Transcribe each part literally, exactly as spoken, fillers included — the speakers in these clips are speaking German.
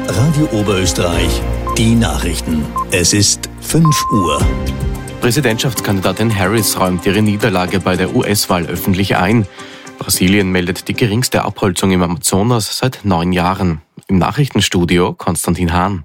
Radio Oberösterreich, die Nachrichten. Es ist fünf Uhr. Präsidentschaftskandidatin Harris räumt ihre Niederlage bei der U S-Wahl öffentlich ein. Brasilien meldet die geringste Abholzung im Amazonas seit neun Jahren. Im Nachrichtenstudio Konstantin Hahn.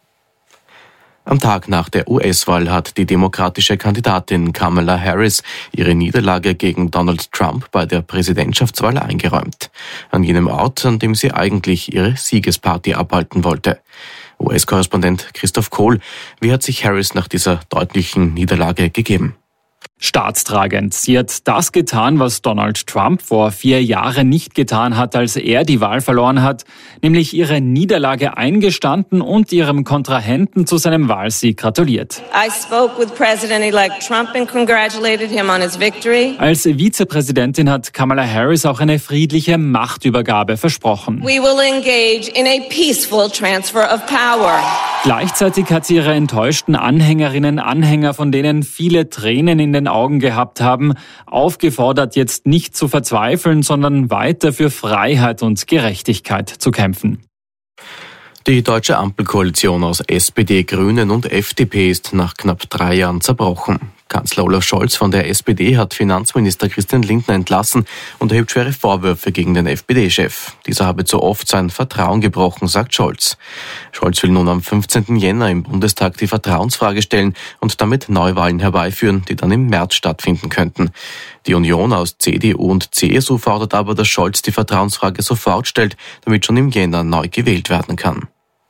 Am Tag nach der U S-Wahl hat die demokratische Kandidatin Kamala Harris ihre Niederlage gegen Donald Trump bei der Präsidentschaftswahl eingeräumt. An jenem Ort, an dem sie eigentlich ihre Siegesparty abhalten wollte. U S-Korrespondent Christoph Kohl, wie hat sich Harris nach dieser deutlichen Niederlage gegeben? Staatstragend. Sie hat das getan, was Donald Trump vor vier Jahren nicht getan hat, als er die Wahl verloren hat, nämlich ihre Niederlage eingestanden und ihrem Kontrahenten zu seinem Wahlsieg gratuliert. I spoke with President-elect Trump and congratulated him on his victory. Als Vizepräsidentin hat Kamala Harris auch eine friedliche Machtübergabe versprochen. We will engage in a peaceful transfer of power. Gleichzeitig hat sie ihre enttäuschten Anhängerinnen, Anhänger, von denen viele Tränen in den Augen gehabt haben, aufgefordert, jetzt nicht zu verzweifeln, sondern weiter für Freiheit und Gerechtigkeit zu kämpfen. Die deutsche Ampelkoalition aus S P D, Grünen und F D P ist nach knapp drei Jahren zerbrochen. Kanzler Olaf Scholz von der S P D hat Finanzminister Christian Lindner entlassen und erhebt schwere Vorwürfe gegen den F P D-Chef. Dieser habe zu oft sein Vertrauen gebrochen, sagt Scholz. Scholz will nun am fünfzehnten Jänner im Bundestag die Vertrauensfrage stellen und damit Neuwahlen herbeiführen, die dann im März stattfinden könnten. Die Union aus C D U und C S U fordert aber, dass Scholz die Vertrauensfrage sofort stellt, damit schon im Jänner neu gewählt werden kann.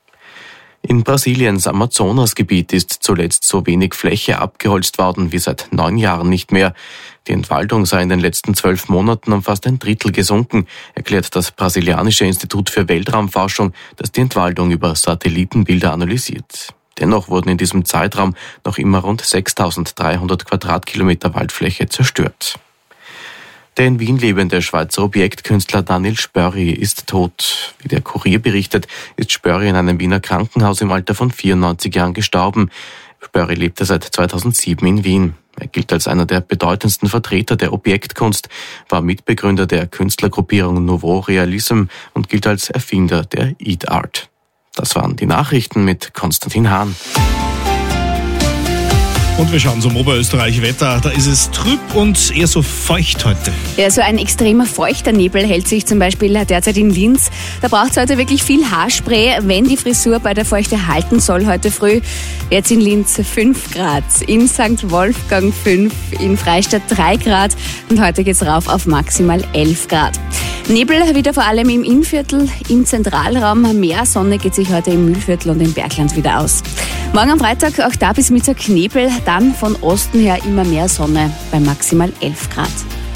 In Brasiliens Amazonasgebiet ist zuletzt so wenig Fläche abgeholzt worden wie seit neun Jahren nicht mehr. Die Entwaldung sei in den letzten zwölf Monaten um fast ein Drittel gesunken, erklärt das brasilianische Institut für Weltraumforschung, das die Entwaldung über Satellitenbilder analysiert. Dennoch wurden in diesem Zeitraum noch immer rund sechstausenddreihundert Quadratkilometer Waldfläche zerstört. Der in Wien lebende Schweizer Objektkünstler Daniel Spörri ist tot. Wie der Kurier berichtet, ist Spörri in einem Wiener Krankenhaus im Alter von vierundneunzig Jahren gestorben. Spörri lebte seit zweitausendsieben in Wien. Er gilt als einer der bedeutendsten Vertreter der Objektkunst, war Mitbegründer der Künstlergruppierung Nouveau Realisme und gilt als Erfinder der Eat Art. Das waren die Nachrichten mit Konstantin Hahn. Und wir schauen zum Oberösterreich-Wetter. Da ist es trüb und eher so feucht heute. Ja, so ein extremer feuchter Nebel hält sich zum Beispiel derzeit in Linz. Da braucht es heute wirklich viel Haarspray, wenn die Frisur bei der Feuchte halten soll heute früh. Jetzt in Linz fünf Grad, in Sankt Wolfgang fünf, in Freistadt drei Grad und heute geht's rauf auf maximal elf Grad. Nebel wieder vor allem im Innviertel, im Zentralraum. Mehr Sonne geht sich heute im Mühlviertel und im Bergland wieder aus. Morgen am Freitag auch da bis Mittag Nebel, dann von Osten her immer mehr Sonne bei maximal elf Grad.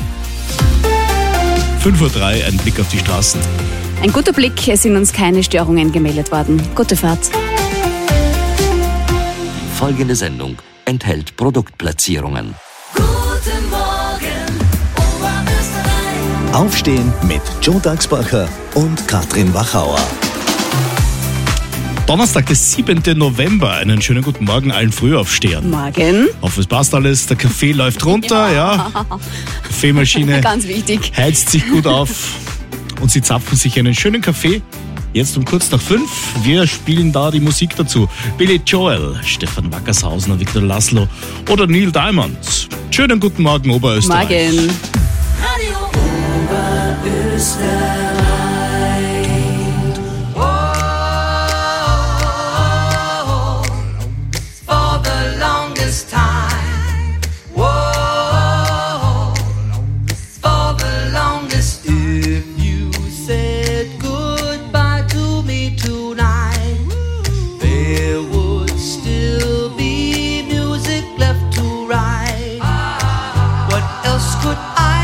fünf Uhr drei, ein Blick auf die Straßen. Ein guter Blick, es sind uns keine Störungen gemeldet worden. Gute Fahrt. Folgende Sendung enthält Produktplatzierungen. Guten Morgen, Oberösterreich. Aufstehen mit Joe Dachsbacher und Katrin Wachauer. Donnerstag, der siebenten November. Einen schönen guten Morgen allen Frühaufstehern. Morgen. Hoffe, es passt alles. Der Kaffee läuft runter, ja. ja. Kaffeemaschine Ganz wichtig. heizt sich gut auf. Und Sie zapfen sich einen schönen Kaffee. Jetzt um kurz nach fünf. Wir spielen da die Musik dazu. Billy Joel, Stefan Wackershausen, Victor Laszlo oder Neil Diamond. Schönen guten Morgen, Oberösterreich. Morgen. Radio Oberösterreich. Could I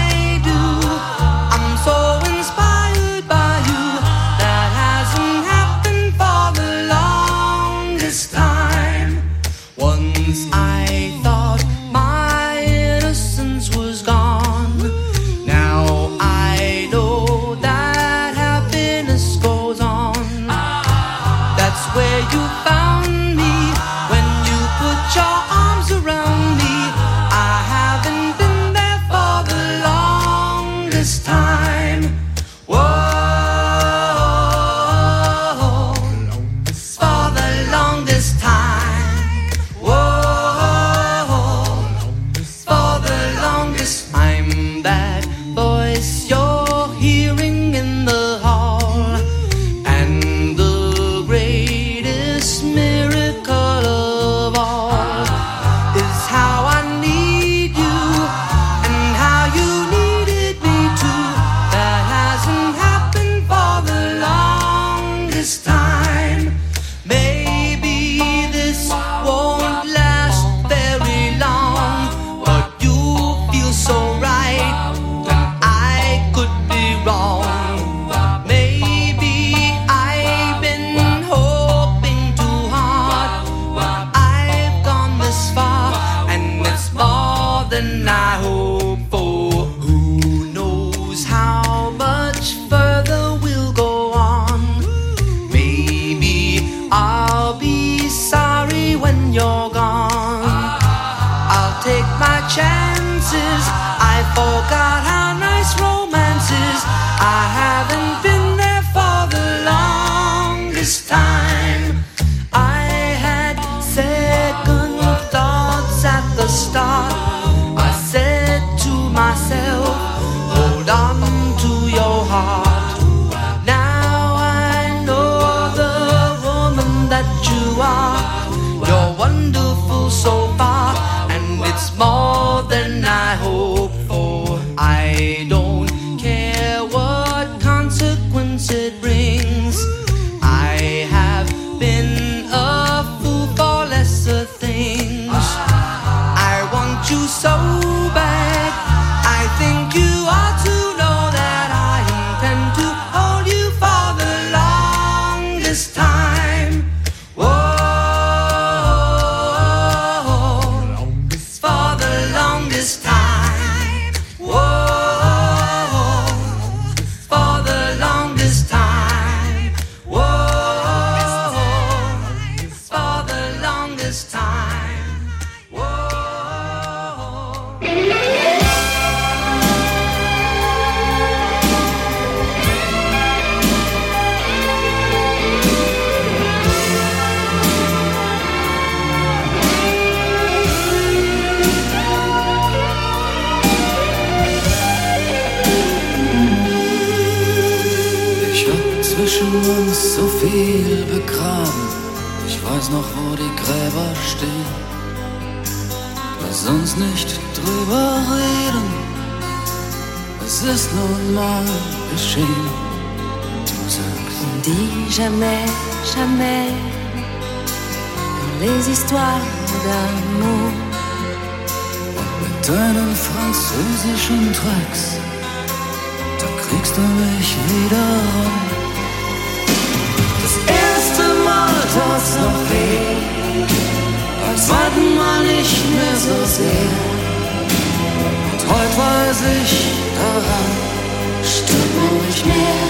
uns so viel begraben. Ich weiß noch, wo die Gräber stehen. Lass uns nicht drüber reden. Es ist nun mal geschehen. Du sagst, on dit jamais, jamais dans les histoires d'amour. Mit deinen französischen Tracks, da kriegst du mich wieder rum. Das erste Mal tat's noch weh, beim zweiten Mal nicht mehr so sehr. Und heute weiß ich, daran stirbt man nicht mehr.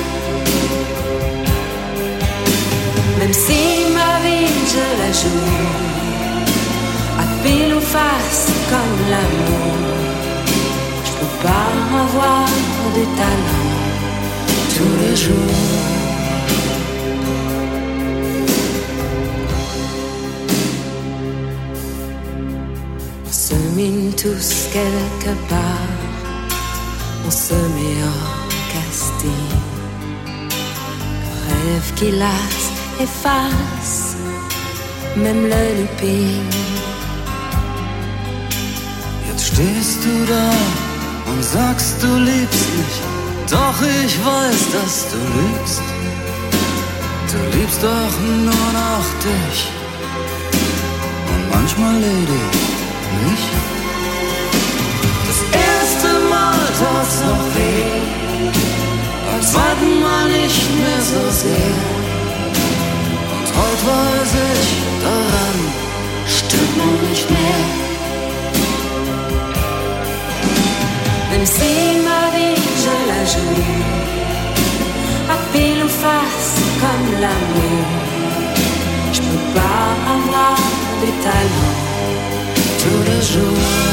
Même si ma vie je la joue à pile ou face comme l'amour, je peux pas avoir de talent tous les jours. On se mine tous quelque part, on se met en casting. Rêve qui lasse, efface, même le looping. Jetzt stehst du da und sagst, du liebst mich, doch ich weiß, dass du lügst. Du liebst doch nur noch dich und manchmal ledig mich. Das erste Mal tat's noch weh, beim zweiten Mal nicht mehr so sehr. Und heute weiß ich, daran stirbt man nicht mehr. Même si ma vie je la joue à pile ou face comme l'amour, je peux pas avoir de talent tous les jours.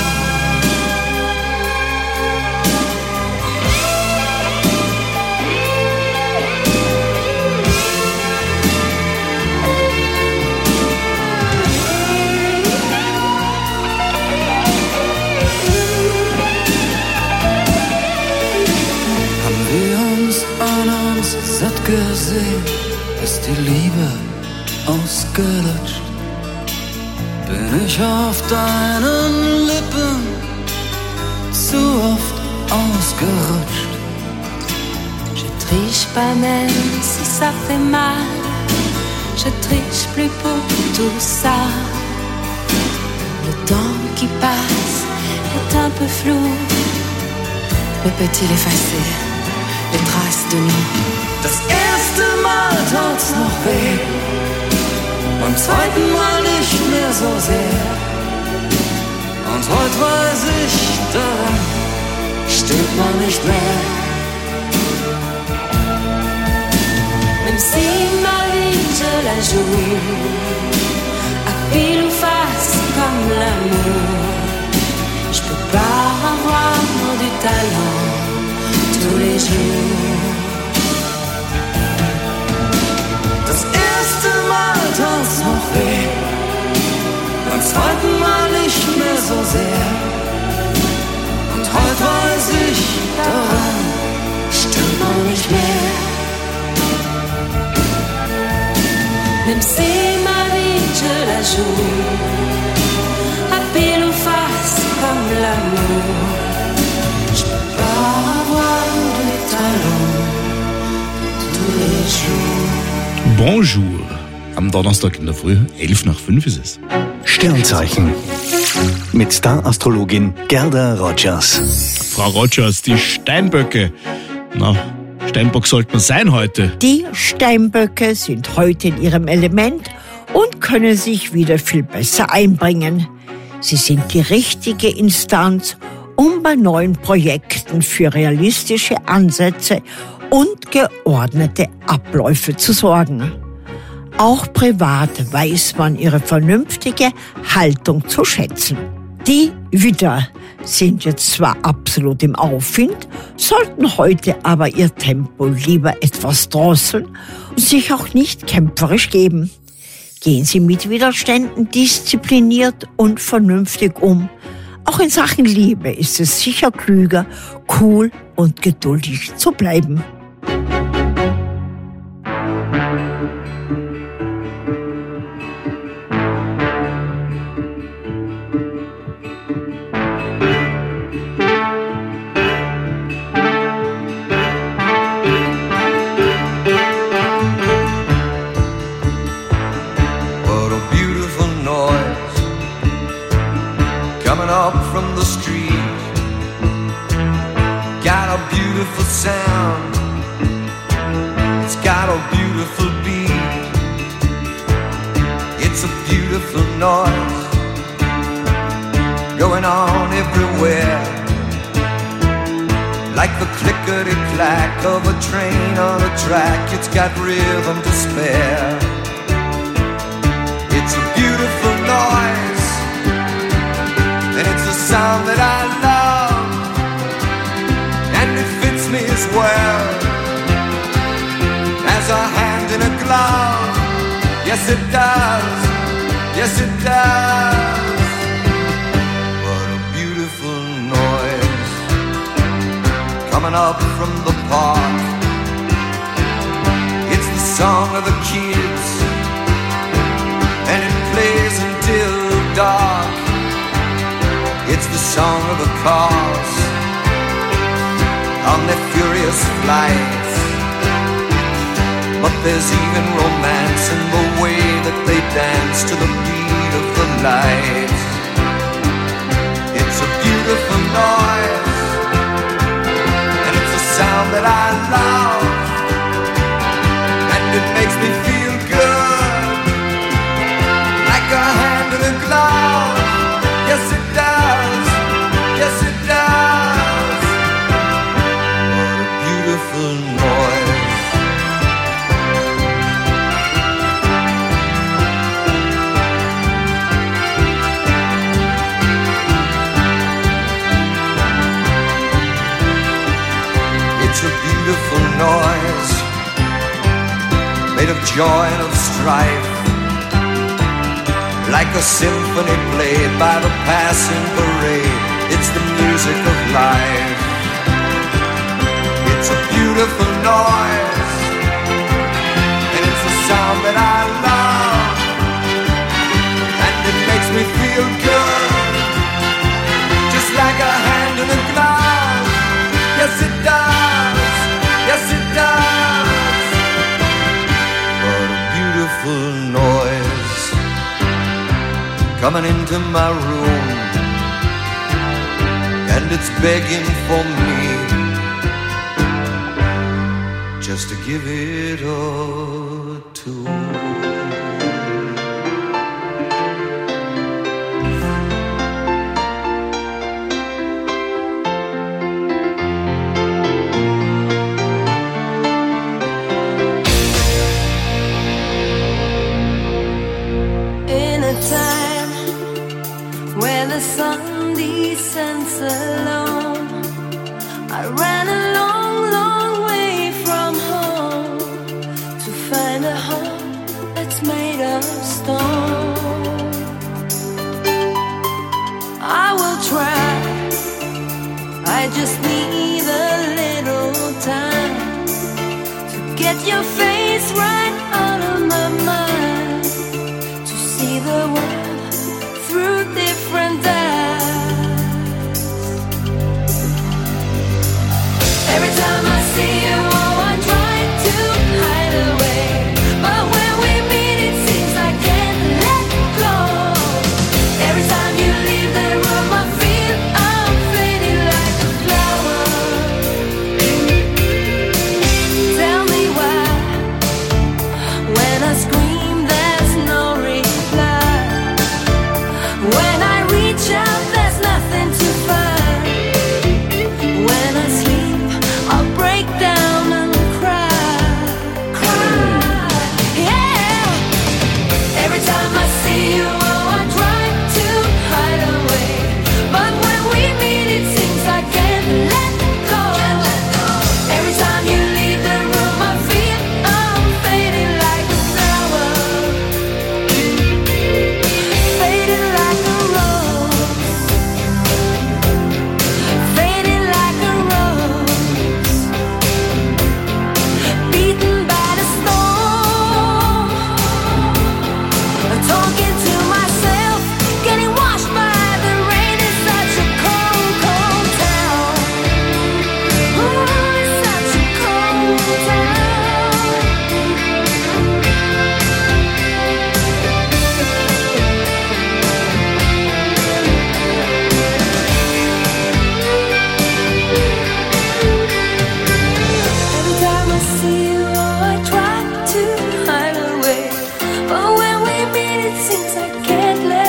Satt gesehen, ist die Liebe ausgelutscht. Bin ich auf deinen Lippen zu oft ausgerutscht. Je triche pas même si ça fait mal, je triche plus pour tout ça. Le temps qui passe est un peu flou, mais peut-il effacer les traces de nous? Das erste Mal tat's noch weh, beim zweiten Mal nicht mehr so sehr. Und heute weiß ich, daran stirbt man nicht mehr. Même si ma vie je la joue à pile ou face comme l'amour, je peux pas avoir du talent tous les jours. Das erste Mal tat's noch weh, beim zweiten Mal nicht mehr so sehr. Und heute weiß ich, daran stirbt man nicht mehr. Même si ma vie je la joue à pile ou face comme l'amour, je peux pas avoir de talent tous les jours. Bonjour. Am Donnerstag in der Früh, elf nach fünf ist es. Sternzeichen. Mit Star-Astrologin Gerda Rogers. Frau Rogers, die Steinböcke. Na, Steinbock sollte man sein heute. Die Steinböcke sind heute in ihrem Element und können sich wieder viel besser einbringen. Sie sind die richtige Instanz, um bei neuen Projekten für realistische Ansätze und geordnete Abläufe zu sorgen. Auch privat weiß man ihre vernünftige Haltung zu schätzen. Die Widder sind jetzt zwar absolut im Aufwind, sollten heute aber ihr Tempo lieber etwas drosseln und sich auch nicht kämpferisch geben. Gehen Sie mit Widerständen diszipliniert und vernünftig um. Auch in Sachen Liebe ist es sicher klüger, cool und geduldig zu bleiben. noise going on everywhere, like the clickety-clack of a train on a track. It's got rhythm to spare. It's a beautiful noise, and it's a sound that I love, and it fits me as well as a hand in a glove. Yes, it does. Yes, it does. What a beautiful noise coming up from the park. It's the song of the kids, and it plays until dark. It's the song of the cars on their furious flights. But there's even romance in the way that they dance to the beat of the lights. It's a beautiful noise, and it's a sound that I love, and it makes me feel good, like a hand in a glove. Yes, it does. Yes, it does. What a beautiful noise. It's a beautiful noise, made of joy and of strife, like a symphony played by the passing parade. It's the music of life. It's a beautiful noise, and it's a sound that I love, and it makes me feel good, just like a hand in a glove. Yes, it does. Yes, it does. What a beautiful noise coming into my room, and it's begging for me just to give it a tune. Sun descends alone. I ran a long, long way from home to find a home that's made of stone. I will try. I just need a little time to get your face right out of my mind, to see the world through different eyes. Every time I see you, oh, I try to hide away, but when we meet, it seems I can't let go. Every time you leave the room, I feel I'm fading like a flower. Tell me why, when I scream, there's no reply. When I reach out, there's nothing to find. When I sleep, I'll break down and cry, cry, yeah. Every time I see you, oh, I try to hide away, but when we meet, it seems I can't let go. Every time you leave the room, I feel I'm fading like a flower, fading like a rose, fading like a rose, beaten by the storm. Talking to myself, getting washed by the rain. It's such a cold, cold town. Ooh, it's such a cold town. Every time I see you, oh, I try to hide away, but when we meet, it seems I can't let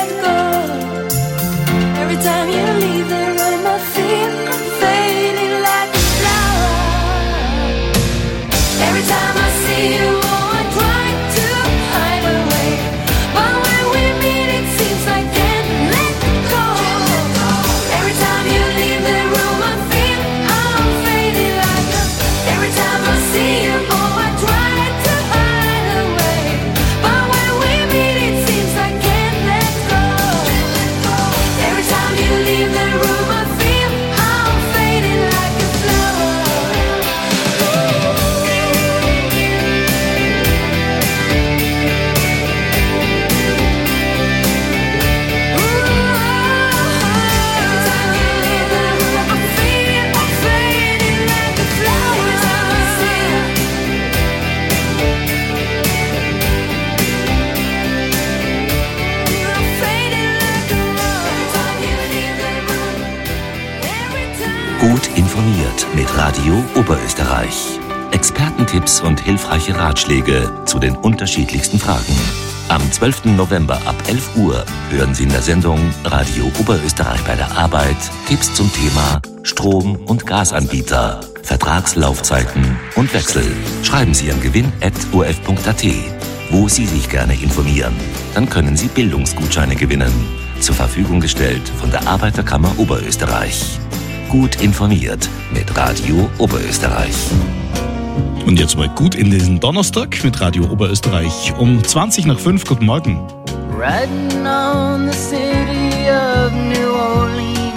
informiert mit Radio Oberösterreich. Expertentipps und hilfreiche Ratschläge zu den unterschiedlichsten Fragen. Am zwölften November ab elf Uhr hören Sie in der Sendung Radio Oberösterreich bei der Arbeit Tipps zum Thema Strom- und Gasanbieter, Vertragslaufzeiten und Wechsel. Schreiben Sie Ihren Gewinn at o f punkt a t, wo Sie sich gerne informieren. Dann können Sie Bildungsgutscheine gewinnen. Zur Verfügung gestellt von der Arbeiterkammer Oberösterreich. Gut informiert mit Radio Oberösterreich. Und jetzt mal gut in diesen Donnerstag mit Radio Oberösterreich um zwanzig nach fünf. Guten Morgen. Riding on the city of New Orleans,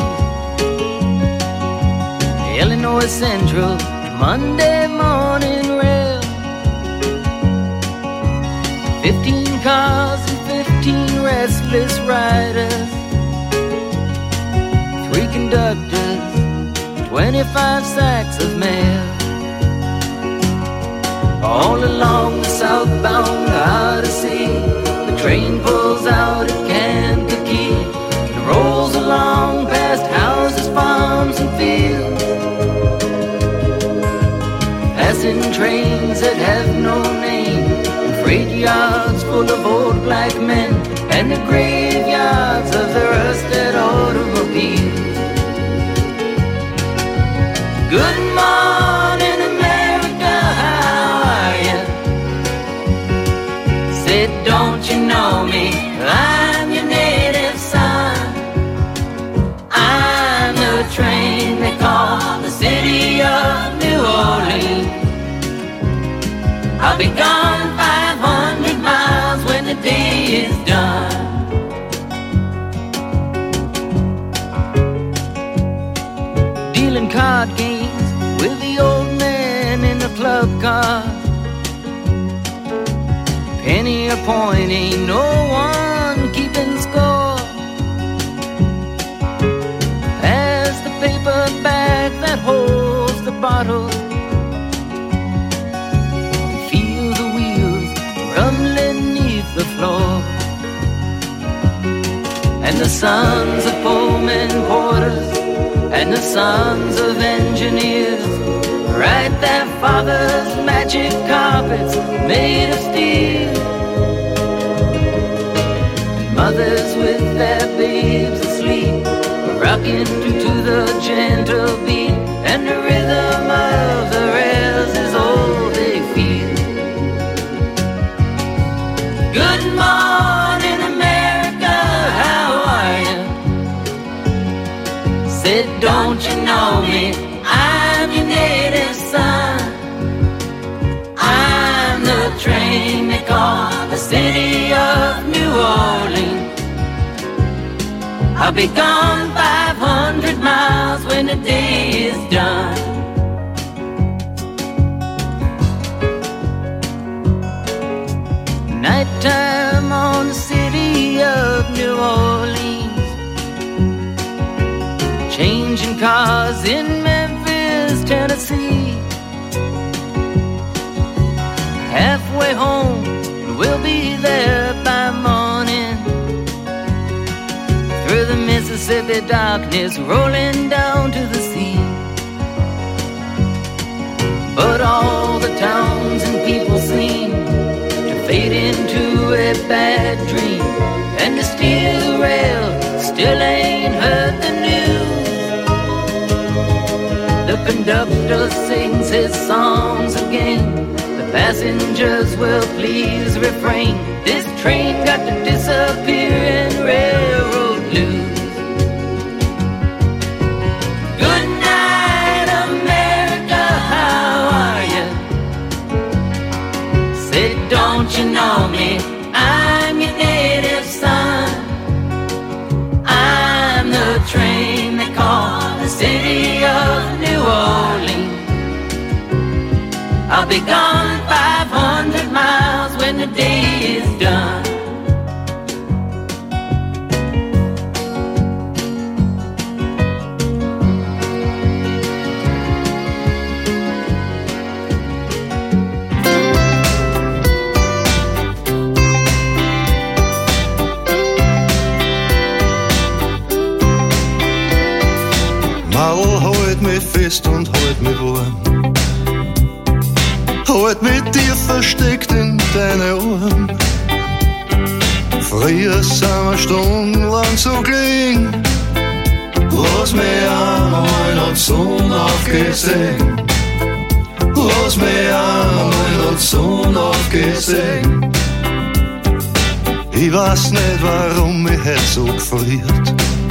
Illinois Central, Monday morning rail. Fifteen cars and fifteen restless riders, three conductors, twenty-five sacks of mail. All along the southbound Odyssey, the train pulls out at Kankakee and rolls along past houses, farms and fields, passing trains that have no name, and freight yards full of old black men, and the graveyards of the rusted automobiles. Good morning, America, how are you? Said, don't you know me? I'm your native son. I'm the train they call the city of New Orleans. I'll be gone five hundred miles when the day is done. Dealing card games with the old man in the club car. Penny a point, ain't no one keeping score. Pass the paper bag that holds the bottle, feel the wheels rumbling neath the floor. And the sons of Pullman porters and the sons of engineers ride their father's magic carpets made of steel. And mothers with their babes asleep rocking to the gentle beat, and the rhythm of the rails is all they feel. Good morning, America, how are you? Said, don't you know me? I'm your native son. I'm the train they call the city of New Orleans. I'll be gone five hundred miles when the day is done. Nighttime on the city of New Orleans, changing cars in Memphis, Tennessee. Halfway home, we'll be there by morning. Through the Mississippi darkness, rolling down to the sea. But all the towns and people seem to fade into a bad dream, and the steel rail still ain't heard the news. The conductor sings his songs again, the passengers will please refrain. This train got to disappear in railroad blues. Good night, America, how are you? Say, don't you know me? I'm your native son. I'm the train they call the city of New Orleans. I'll be gone five hundred miles when the day is done. My old Hoyt halt mich fest und halt mich warm. Halt mit dir versteckt in deine Arme. Früher sind wir stundenlang so gelegen. Lass mich einmal noch die Sonne aufgesehen. Lass mich einmal noch die Sonne aufgesehen. Ich weiß nicht, warum mich heute so gefriert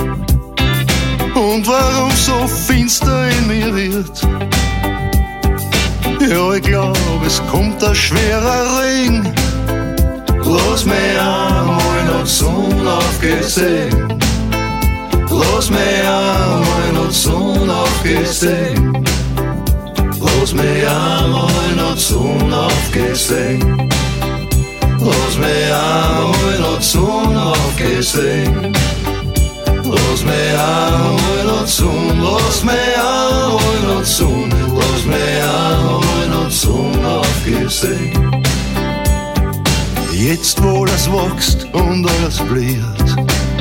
und warum so finster in mir wird. Ja, ich glaub, es kommt ein schwerer Regen. Lass mich einmal noch die Sonne aufgesehen. Lass mich einmal noch die Sonne aufgesehen. Lass mich einmal noch die Sonne aufgesehen. Lass mich einmal noch die Sonne aufgesehen. Lass mich einmal noch die Sonne, lass mich einmal noch die Sonne, lass mich einmal noch die Sonne aufgesehen. Jetzt wo alles wächst und alles blüht,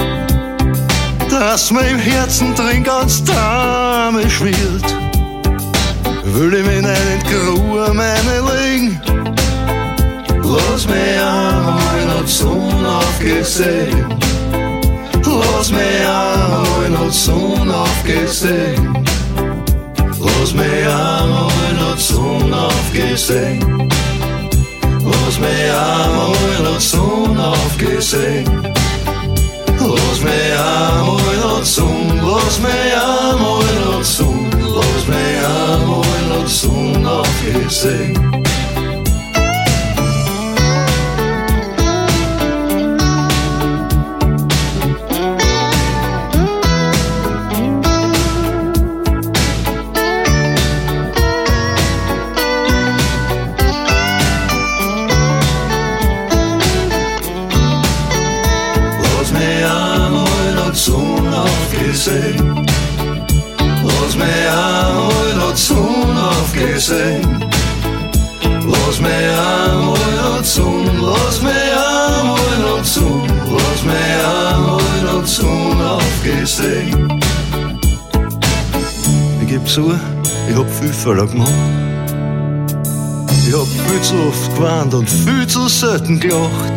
dass mir im Herzen drin ganz damisch wird, will ich mich nicht in die Grube meine legen. Lass mich einmal noch die Sonne aufgesehen. Lass mich einmal noch die Sonne aufgesehen. Lass mich einmal noch die Sonne aufgesehen. Lass mich einmal noch die Sonne aufgesehen. Lass mich einmal noch die Sonne, lass mich einmal noch die Sonne, lass mich einmal noch die Sonne aufgesehen. Lass mich einmal noch die Sonne aufgesehen. Lass mich einmal noch die Sonne, lass mich einmal noch die Sonne, lass mich einmal noch die Sonne aufgesehen. Ich geb zu, ich hab viel Fehler gemacht. Ich hab viel zu oft gewarnt und viel zu selten gelacht.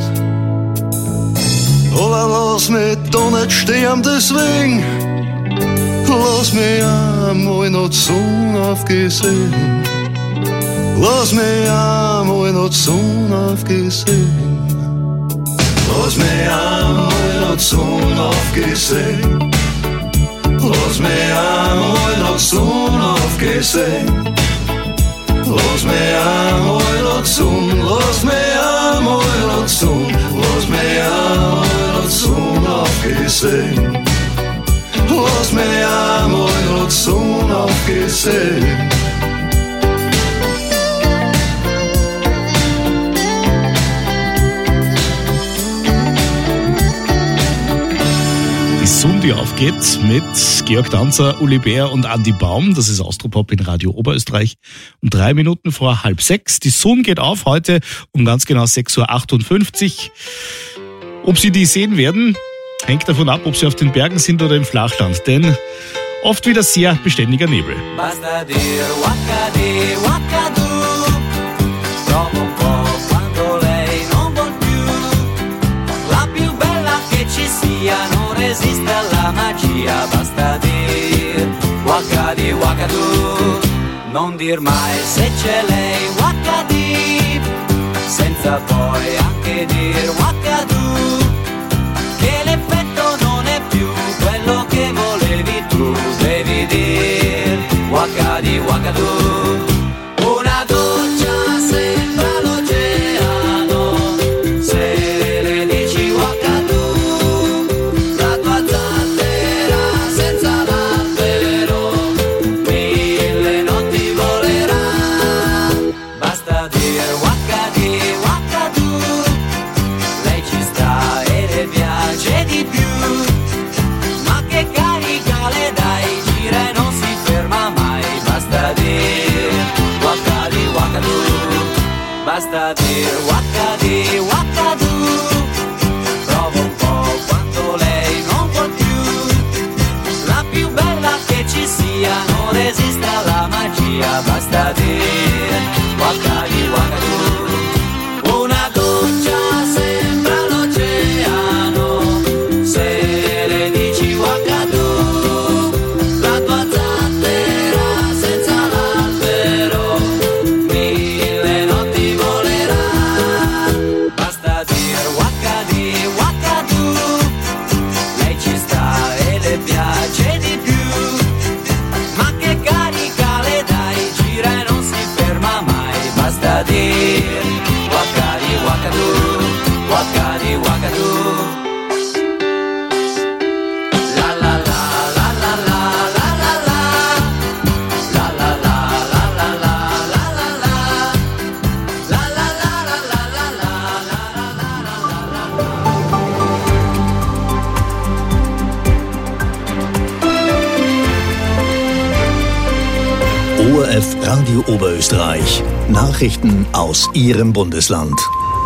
Aber lass mich da nicht sterben deswegen. Lass mich einmal noch die Sonne aufgesehen. Lass mich einmal noch die Sonne aufgesehen. Lass mich einmal noch die Sonne aufgesehen. Lass mich einmal noch die Sonne aufgesehen. Lass mich einmal noch die Sonne, lass mich einmal noch die Sonne, lass mich einmal noch die Sonne aufgesehen. Lass mich einmal noch die Sonne aufgesehen. Die Sonne, die aufgeht, mit Georg Danzer, Uli Bär und Andi Baum. Das ist Austropop in Radio Oberösterreich. Um drei Minuten vor halb sechs. Die Sonne geht auf heute um ganz genau sechs Uhr achtundfünfzig. Ob Sie die sehen werden, hängt davon ab, ob Sie auf den Bergen sind oder im Flachland. Denn oft wieder sehr beständiger Nebel. Basta dir wakadi wakadu. Provo un po' quando lei non vuol più. La più bella che ci sia non resiste alla magia. Basta dir wakadi wakadu. Non dir mai se c'è lei wakadi. Senza poi anche dir wakadu. Che l'effetto non è più quello che volevi tu. Devi dir wakadi wakadu. Una doccia sembra l'oceano se le dici wakadu. La tua zattera senza l'albero mille notti volerà. Basta dire wakadi wakadu. Lei ci sta e le piace di più. Ma che carica le dai, gira e non si ferma mai. Basta dire wakadi wakadu. Basta dire wakadi wakadu. Provo un po' quando lei non vuol più. La più bella che ci sia non resiste F Radio Oberösterreich. Nachrichten aus Ihrem Bundesland.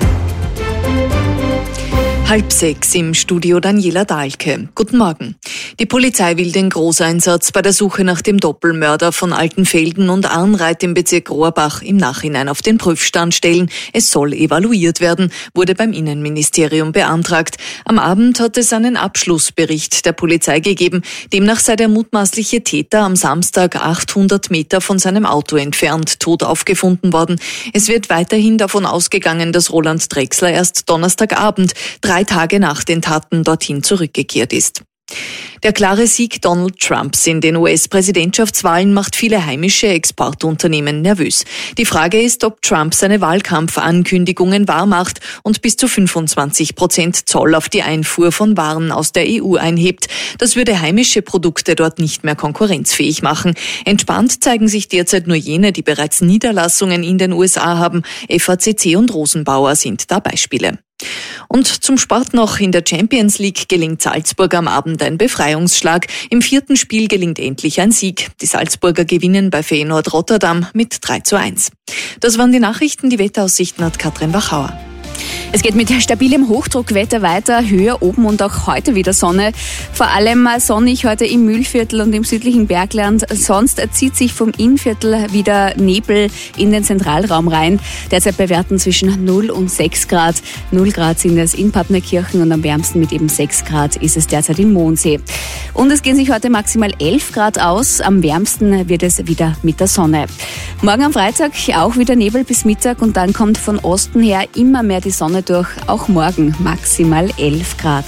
Halb sechs im Studio Daniela Dahlke. Guten Morgen. Die Polizei will den Großeinsatz bei der Suche nach dem Doppelmörder von Altenfelden und Arnreit im Bezirk Rohrbach im Nachhinein auf den Prüfstand stellen. Es soll evaluiert werden, wurde beim Innenministerium beantragt. Am Abend hat es einen Abschlussbericht der Polizei gegeben. Demnach sei der mutmaßliche Täter am Samstag achthundert Meter von seinem Auto entfernt tot aufgefunden worden. Es wird weiterhin davon ausgegangen, dass Roland Drechsler erst Donnerstagabend, drei Tage nach den Taten, dorthin zurückgekehrt ist. Der klare Sieg Donald Trumps in den U S-Präsidentschaftswahlen macht viele heimische Exportunternehmen nervös. Die Frage ist, ob Trump seine Wahlkampfankündigungen wahrmacht und bis zu fünfundzwanzig Prozent Zoll auf die Einfuhr von Waren aus der E U einhebt. Das würde heimische Produkte dort nicht mehr konkurrenzfähig machen. Entspannt zeigen sich derzeit nur jene, die bereits Niederlassungen in den U S A haben. F A C C und Rosenbauer sind da Beispiele. Und zum Sport noch. In der Champions League gelingt Salzburg am Abend ein Befreiungsschlag. Im vierten Spiel gelingt endlich ein Sieg. Die Salzburger gewinnen bei Feyenoord Rotterdam mit drei zu eins. Das waren die Nachrichten. Die Wetteraussichten hat Katrin Wachauer. Es geht mit stabilem Hochdruckwetter weiter, höher oben und auch heute wieder Sonne. Vor allem sonnig heute im Mühlviertel und im südlichen Bergland. Sonst zieht sich vom Innviertel wieder Nebel in den Zentralraum rein. Derzeit bei Werten zwischen null und sechs Grad. null Grad sind es in Partnerkirchen und am wärmsten mit eben sechs Grad ist es derzeit im Mondsee. Und es gehen sich heute maximal elf Grad aus. Am wärmsten wird es wieder mit der Sonne. Morgen am Freitag auch wieder Nebel bis Mittag und dann kommt von Osten her immer mehr die Sonne durch. Auch morgen maximal elf Grad.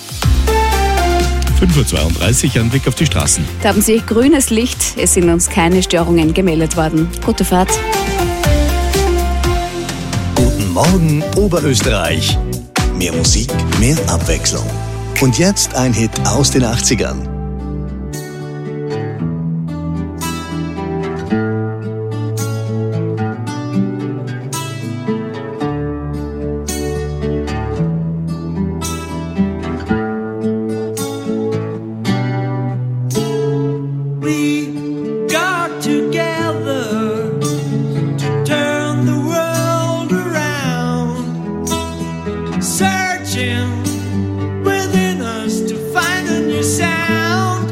fünf Uhr zweiunddreißig, ein Blick auf die Straßen. Da haben Sie grünes Licht. Es sind uns keine Störungen gemeldet worden. Gute Fahrt. Guten Morgen, Oberösterreich. Mehr Musik, mehr Abwechslung. Und jetzt ein Hit aus den achtzigern. Within us to find a new sound.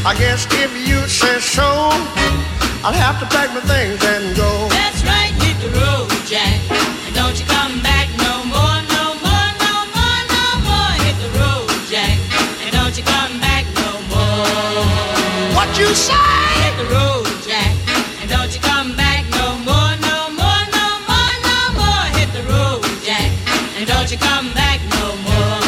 I guess if you say so, I'll have to pack my things and go. That's right, hit the road, Jack. And don't you come back no more, no more, no more, no more. Hit the road, Jack. And don't you come back no more. What you say? Hit the road, Jack. And don't you come back no more, no more, no more, no more. Hit the road, Jack. And don't you come back no more.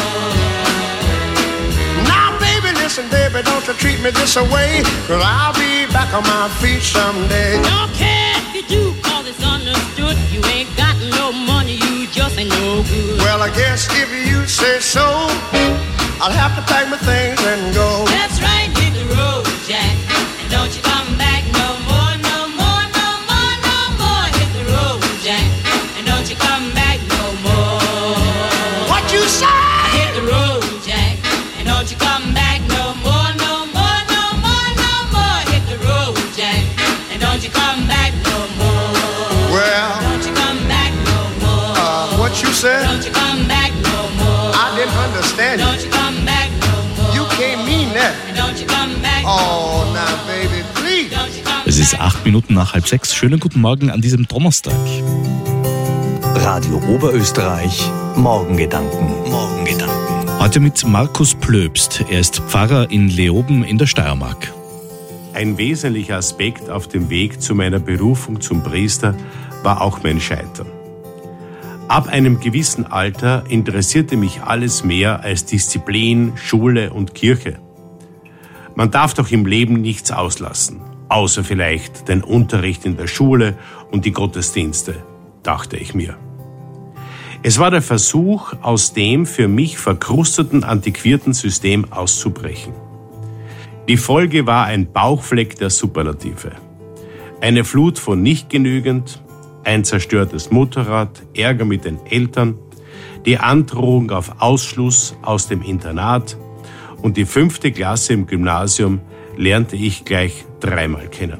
Now, baby, listen, baby, don't you treat me this away, 'cause I'll be back on my feet someday. Don't care if you do, 'cause it's understood. You ain't got no money, you just ain't no good. Well, I guess if you say so, I'll have to pack my things and go. That's right, hit the road, Jack. And don't you come back no more, no more, no more, no more. Hit the road, Jack. And don't you come back no more. What you say? Hit the road, Jack. And don't you come back no more, no more, no more, no more. Hit the road, Jack. And don't you come back no more. Well, Don't you come back no more. uh, what you said? Don't you come back no more. I didn't understand you. Don't you come back no more. You can't mean that. And don't you come back Oh, now, baby, please. Don't you come Es ist acht Minuten nach halb sechs. Schönen guten Morgen an diesem Donnerstag. Radio Oberösterreich, Morgengedanken. Morgengedanken. Heute mit Markus Plöbst. Er ist Pfarrer in Leoben in der Steiermark. Ein wesentlicher Aspekt auf dem Weg zu meiner Berufung zum Priester war auch mein Scheitern. Ab einem gewissen Alter interessierte mich alles mehr als Disziplin, Schule und Kirche. Man darf doch im Leben nichts auslassen, außer vielleicht den Unterricht in der Schule und die Gottesdienste, dachte ich mir. Es war der Versuch, aus dem für mich verkrusteten, antiquierten System auszubrechen. Die Folge war ein Bauchfleck der Superlative. Eine Flut von nicht genügend, ein zerstörtes Motorrad, Ärger mit den Eltern, die Androhung auf Ausschluss aus dem Internat und die fünfte Klasse im Gymnasium lernte ich gleich dreimal kennen.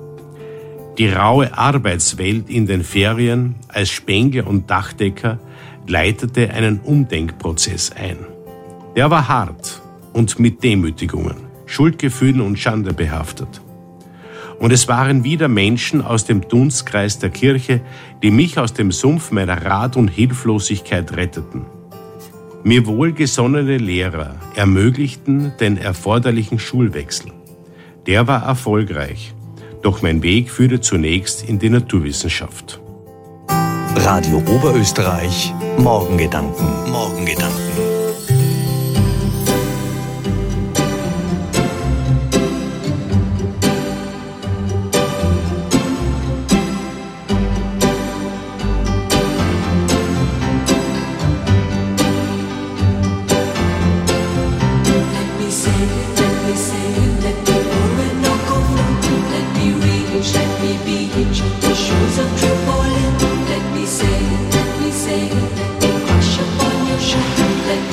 Die raue Arbeitswelt in den Ferien als Spengler und Dachdecker leitete einen Umdenkprozess ein. Der war hart und mit Demütigungen, Schuldgefühlen und Schande behaftet. Und es waren wieder Menschen aus dem Dunstkreis der Kirche, die mich aus dem Sumpf meiner Rat- und Hilflosigkeit retteten. Mir wohlgesonnene Lehrer ermöglichten den erforderlichen Schulwechsel. Der war erfolgreich, doch mein Weg führte zunächst in die Naturwissenschaft. Radio Oberösterreich, Morgengedanken. Morgengedanken. Let me say, let me say, let me crush upon your shoulder. Let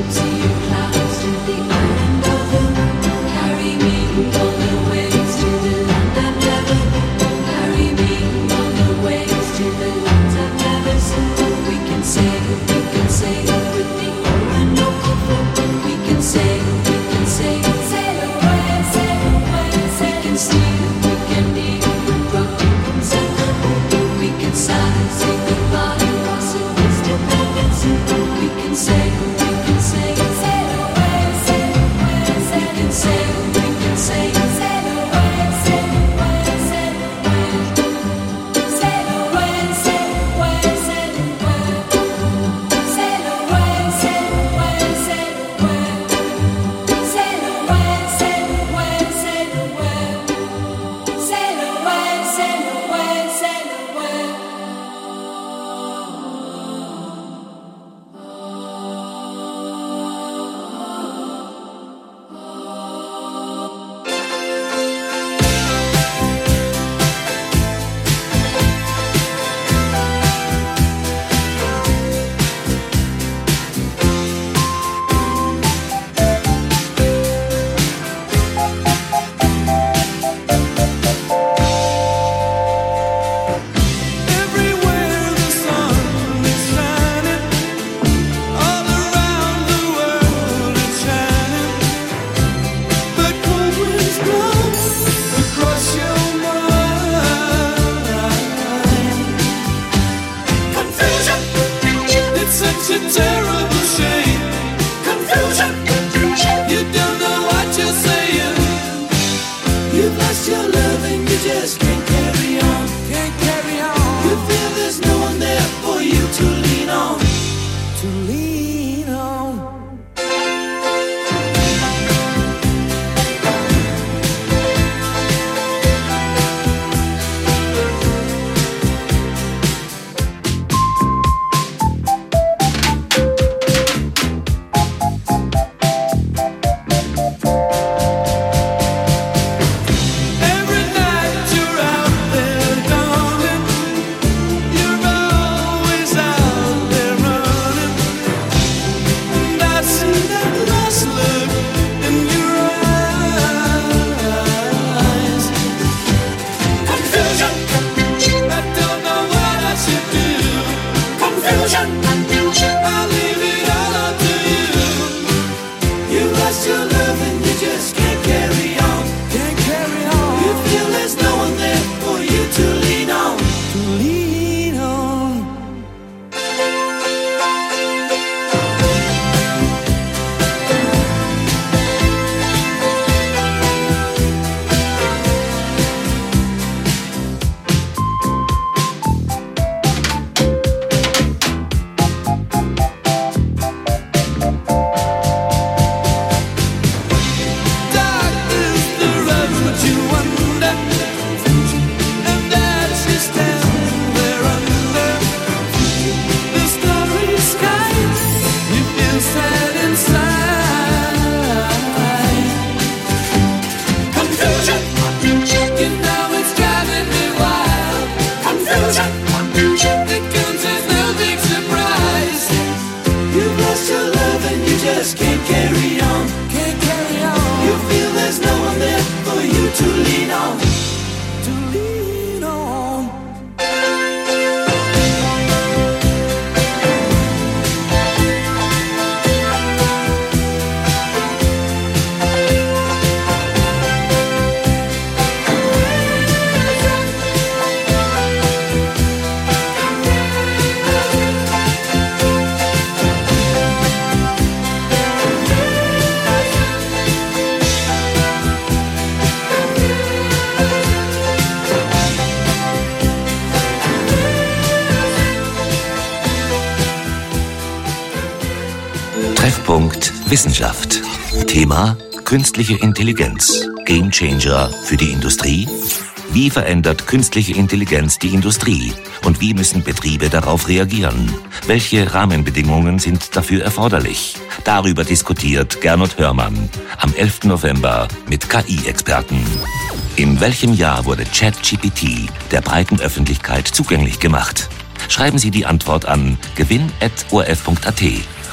Treffpunkt Wissenschaft. Thema: künstliche Intelligenz. Gamechanger für die Industrie? Wie verändert künstliche Intelligenz die Industrie? Und wie müssen Betriebe darauf reagieren? Welche Rahmenbedingungen sind dafür erforderlich? Darüber diskutiert Gernot Hörmann am elften November mit K I-Experten. In welchem Jahr wurde ChatGPT der breiten Öffentlichkeit zugänglich gemacht? Schreiben Sie die Antwort an gewinn at o r f punkt a t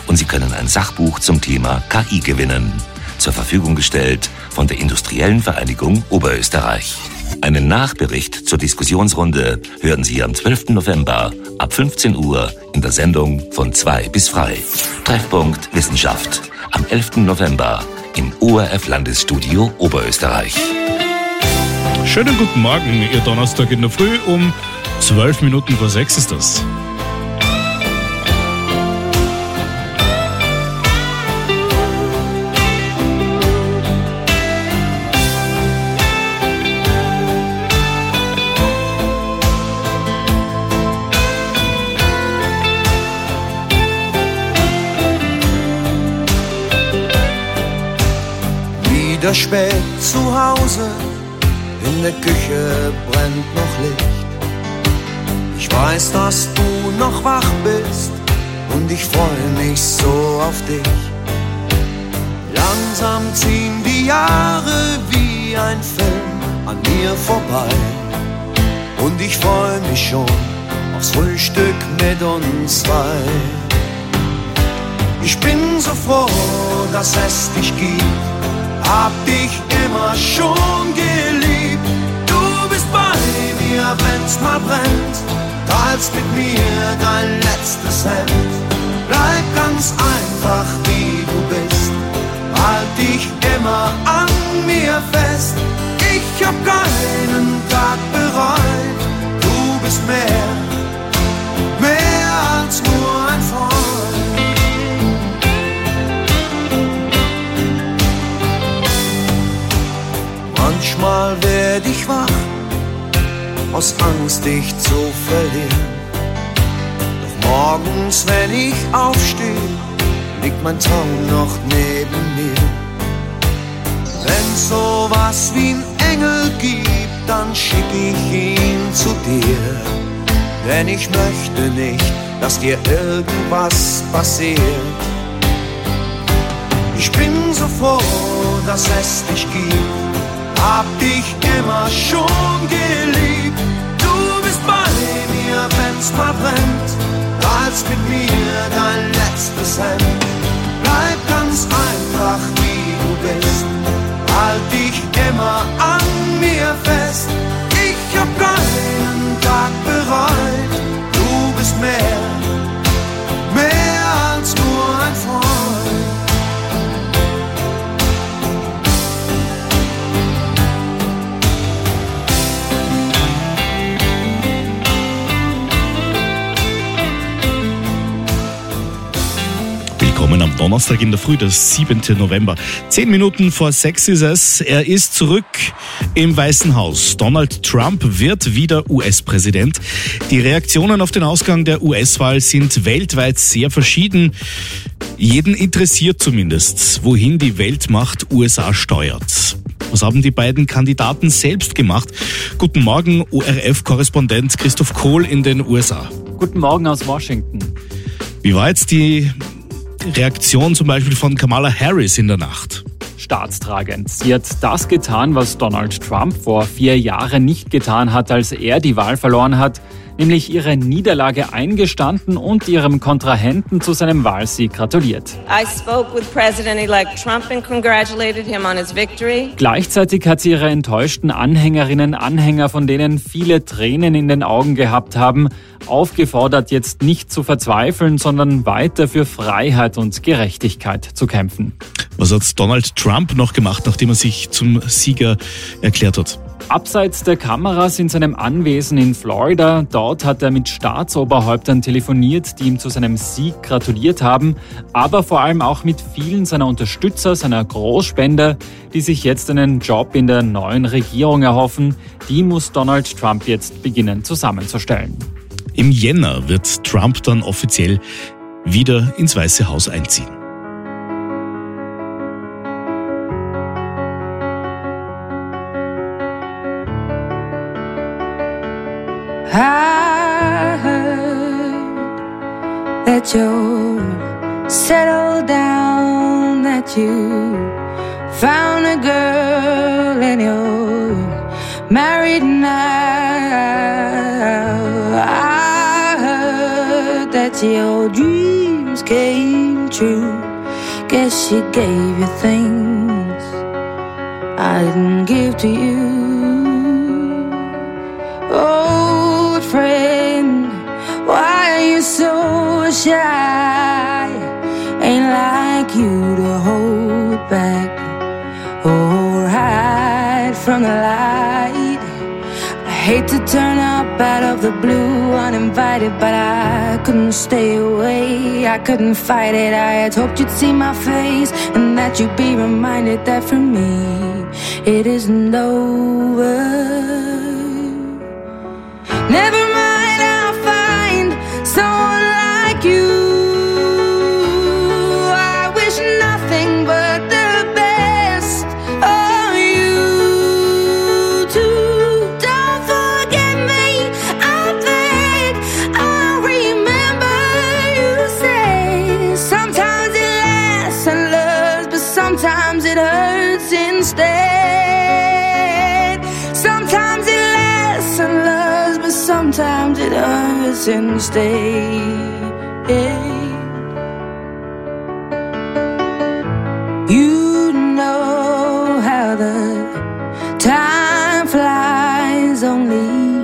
und Sie können ein Sachbuch zum Thema K I gewinnen. Zur Verfügung gestellt von der Industriellen Vereinigung Oberösterreich. Einen Nachbericht zur Diskussionsrunde hören Sie am zwölften November ab fünfzehn Uhr in der Sendung von zwei bis frei. Treffpunkt Wissenschaft am elften November im O R F-Landesstudio Oberösterreich. Schönen guten Morgen, Ihr Donnerstag in der Früh um zwölf Minuten vor sechs ist das. Wieder spät zu Hause, in der Küche brennt noch Licht. Ich weiß, dass du noch wach bist und ich freue mich so auf dich. Langsam ziehen die Jahre wie ein Film an mir vorbei und ich freue mich schon aufs Frühstück mit uns zwei. Ich bin so froh, dass es dich gibt. Hab dich immer schon geliebt. Du bist bei mir, wenn's mal brennt. Teilst mit mir dein letztes Hemd. Bleib ganz einfach wie du bist. Halt dich immer an mir fest. Ich hab keinen Tag bereut. Du bist mehr, mehr als nur ein Freund. Manchmal werd ich wach, aus Angst dich zu verlieren. Doch morgens, wenn ich aufstehe, liegt mein Traum noch neben mir. Wenn's sowas wie ein Engel gibt, dann schick ich ihn zu dir. Denn ich möchte nicht, dass dir irgendwas passiert. Ich bin so froh, dass es dich gibt. Hab dich immer schon geliebt. Du bist bei mir, wenn's mal brennt. Teilst mit mir dein letztes Hemd. Bleib ganz einfach wie du bist. Halt dich immer an mir fest. Ich hab keinen Tag bereut. Du bist mehr, mehr als nur ein Freund. Willkommen am Donnerstag in der Früh, der siebten November. Zehn Minuten vor sechs ist es. Er ist zurück im Weißen Haus. Donald Trump wird wieder U S-Präsident. Die Reaktionen auf den Ausgang der U S-Wahl sind weltweit sehr verschieden. Jeden interessiert zumindest, wohin die Weltmacht U S A steuert. Was haben die beiden Kandidaten selbst gemacht? Guten Morgen, O R F-Korrespondent Christoph Kohl in den U S A. Guten Morgen aus Washington. Wie war jetzt die Reaktion zum Beispiel von Kamala Harris in der Nacht? Staatstragend. Sie hat das getan, was Donald Trump vor vier Jahren nicht getan hat, als er die Wahl verloren hat, nämlich ihre Niederlage eingestanden und ihrem Kontrahenten zu seinem Wahlsieg gratuliert. I spoke with President-elect Trump and congratulated him on his victory. Gleichzeitig hat sie ihre enttäuschten Anhängerinnen, Anhänger, von denen viele Tränen in den Augen gehabt haben, aufgefordert, jetzt nicht zu verzweifeln, sondern weiter für Freiheit und Gerechtigkeit zu kämpfen. Was hat Donald Trump noch gemacht, nachdem er sich zum Sieger erklärt hat? Abseits der Kameras in seinem Anwesen in Florida, dort hat er mit Staatsoberhäuptern telefoniert, die ihm zu seinem Sieg gratuliert haben, aber vor allem auch mit vielen seiner Unterstützer, seiner Großspender, die sich jetzt einen Job in der neuen Regierung erhoffen. Die muss Donald Trump jetzt beginnen zusammenzustellen. Im Jänner wird Trump dann offiziell wieder ins Weiße Haus einziehen. I heard that you're settled down, that you found a girl and you're married now. I heard that your dreams came wasn't true. Guess she gave you things I didn't give to you. Old friend, why are you so shy? Ain't like you to hold back or hide from the light. I hate to turn up out of the blue uninvited, but I couldn't stay away, I couldn't fight it. I had hoped you'd see my face and that you'd be reminded that for me it isn't over. Never mind, I'll find someone like you. I wish nothing but the best of you too. Don't forget me, I beg. I remember you say sometimes it lasts and loves, but sometimes it hurts instead. Sometimes it lasts and loves, but sometimes it hurts instead. You know how the time flies. Only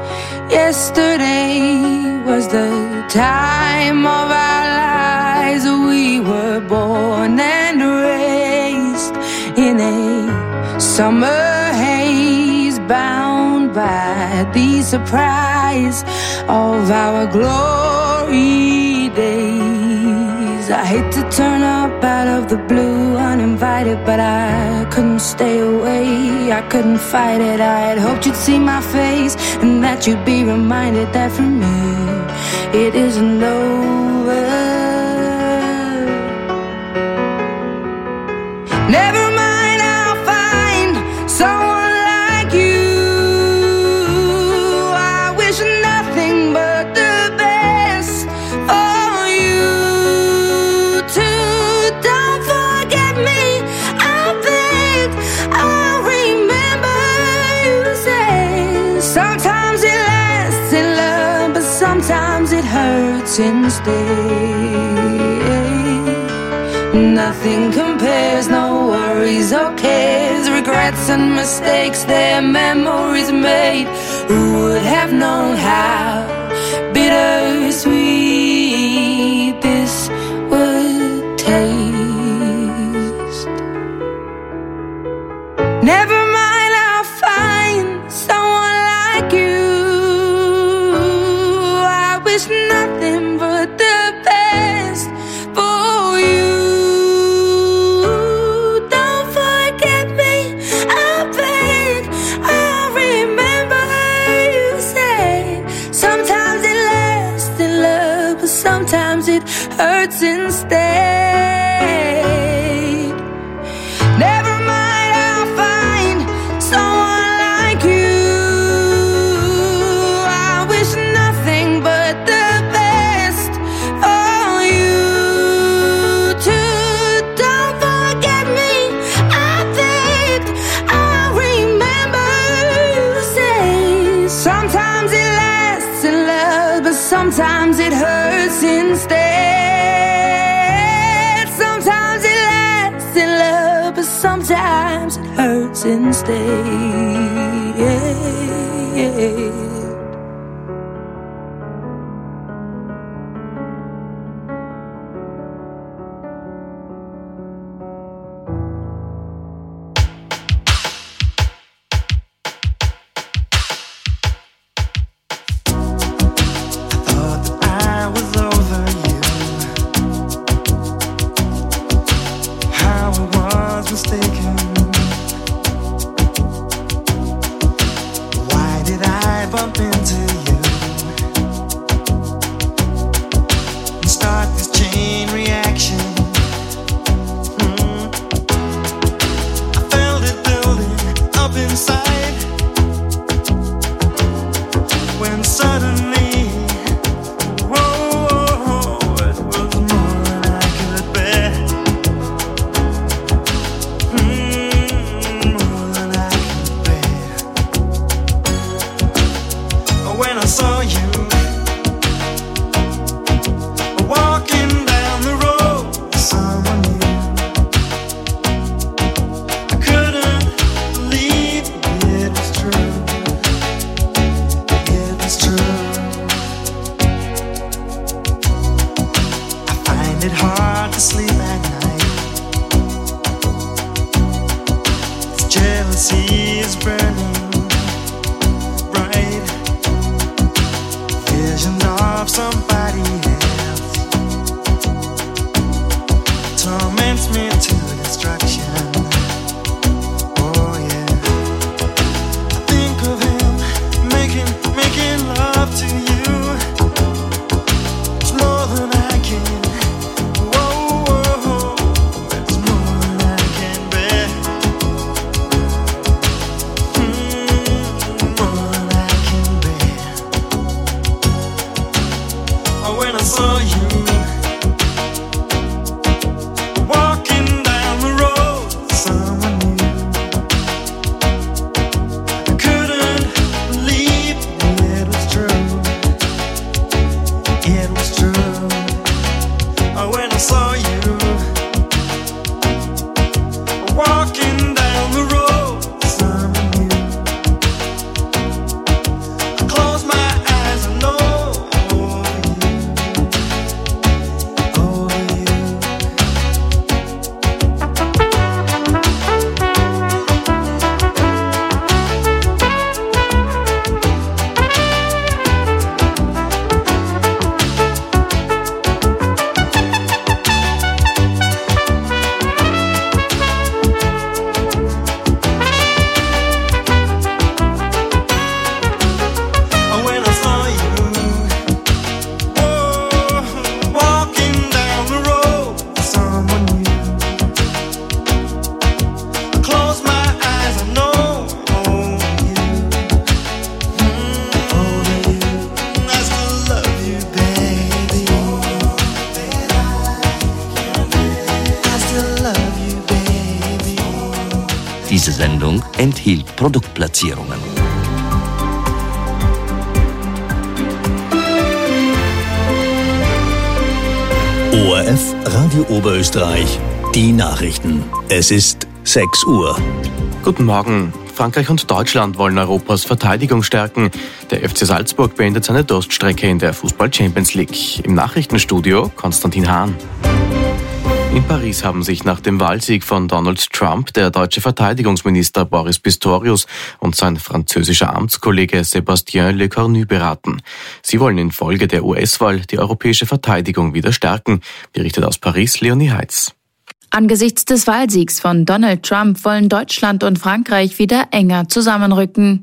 yesterday was the time of our lives. We were born and raised in a summer haze, bound by the surprise of our glory days. I hate to turn up out of the blue uninvited, but I couldn't stay away, I couldn't fight it. I had hoped you'd see my face and that you'd be reminded that for me it isn't over. Never mind, I'll find someone like you. I wish nothing but the best for you too. Don't forget me, I beg. I remember you say sometimes it lasts in love, but sometimes it hurts instead. Nothing compares, no worries or cares, regrets and mistakes, their memories made. Who would have known how bittersweet this would taste? Never mind, I'll find someone like you. I wish nothing but the best for you. Sometimes it hurts instead. Never mind, I'll find someone like you. I wish nothing but the best for you too. Don't forget me, I beg. I remember you say sometimes it lasts in love, but sometimes it hurts instead. Sometimes it lasts in love, but sometimes it hurts instead. Mistaken. Why did I bump hard to sleep at night. This jealousy is burning bright. Visions of somebody else torments me to destruction. Oh yeah, I think of him making making love to you. It's more than I can. Whoa, whoa, it's more than I can bear. Mm, more than I can bear. Oh, when I saw you walking down the road with someone new, I couldn't believe it was true. It was true. Oh, when I saw you walking down the road with someone new, I closed my eyes and know over you, over you. Oh, when I saw you, oh, walking down the road with someone new, I close my eyes and know over you, mm, over you. I still love you, baby. I still love you, baby. Diese Sendung enthielt Produktplatzierungen. O R F Radio Oberösterreich, die Nachrichten. Es ist sechs Uhr. Guten Morgen. Frankreich und Deutschland wollen Europas Verteidigung stärken. Der F C Salzburg beendet seine Durststrecke in der Fußball-Champions League. Im Nachrichtenstudio Konstantin Hahn. In Paris haben sich nach dem Wahlsieg von Donald Trump der deutsche Verteidigungsminister Boris Pistorius und sein französischer Amtskollege Sébastien Lecornu beraten. Sie wollen infolge der U S-Wahl die europäische Verteidigung wieder stärken, berichtet aus Paris Leonie Heitz. Angesichts des Wahlsiegs von Donald Trump wollen Deutschland und Frankreich wieder enger zusammenrücken.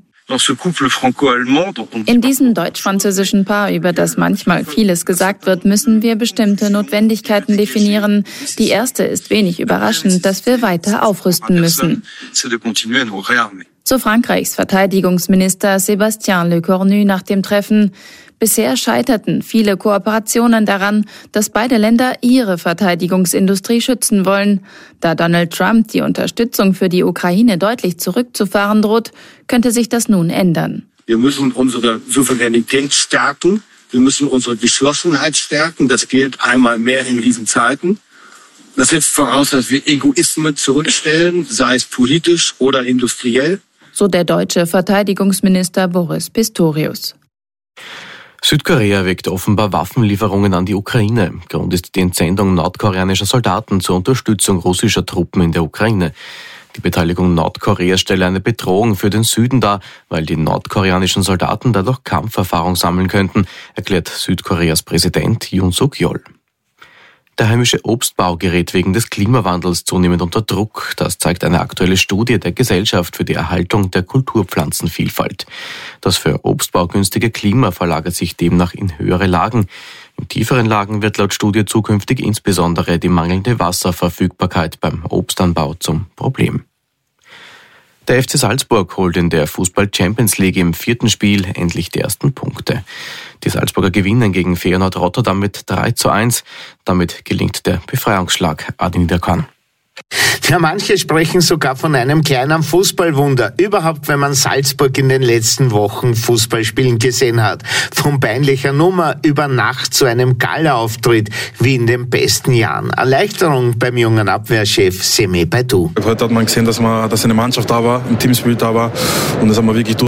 In diesem deutsch-französischen Paar, über das manchmal vieles gesagt wird, müssen wir bestimmte Notwendigkeiten definieren. Die erste ist wenig überraschend, dass wir weiter aufrüsten müssen. So Frankreichs Verteidigungsminister Sébastien Lecornu nach dem Treffen. Bisher scheiterten viele Kooperationen daran, dass beide Länder ihre Verteidigungsindustrie schützen wollen. Da Donald Trump die Unterstützung für die Ukraine deutlich zurückzufahren droht, könnte sich das nun ändern. Wir müssen unsere Souveränität stärken. Wir müssen unsere Geschlossenheit stärken. Das gilt einmal mehr in diesen Zeiten. Das setzt voraus, dass wir Egoismen zurückstellen, sei es politisch oder industriell. So der deutsche Verteidigungsminister Boris Pistorius. Südkorea wägt offenbar Waffenlieferungen an die Ukraine. Grund ist die Entsendung nordkoreanischer Soldaten zur Unterstützung russischer Truppen in der Ukraine. Die Beteiligung Nordkoreas stelle eine Bedrohung für den Süden dar, weil die nordkoreanischen Soldaten dadurch Kampferfahrung sammeln könnten, erklärt Südkoreas Präsident Yoon Suk-yeol. Der heimische Obstbau gerät wegen des Klimawandels zunehmend unter Druck. Das zeigt eine aktuelle Studie der Gesellschaft für die Erhaltung der Kulturpflanzenvielfalt. Das für Obstbau günstige Klima verlagert sich demnach in höhere Lagen. In tieferen Lagen wird laut Studie zukünftig insbesondere die mangelnde Wasserverfügbarkeit beim Obstanbau zum Problem. Der F C Salzburg holt in der Fußball-Champions League im vierten Spiel endlich die ersten Punkte. Die Salzburger gewinnen gegen Feyenoord Rotterdam mit drei zu eins. Damit gelingt der Befreiungsschlag Adi Niederkorn. Ja, manche sprechen sogar von einem kleinen Fußballwunder. Überhaupt, wenn man Salzburg in den letzten Wochen Fußball spielen gesehen hat. Von peinlicher Nummer über Nacht zu einem Gala-Auftritt wie in den besten Jahren. Erleichterung beim jungen Abwehrchef Semih Baidu. Heute hat man gesehen, dass, man, dass eine Mannschaft da war, ein Teamspirit da war und das haben wir wirklich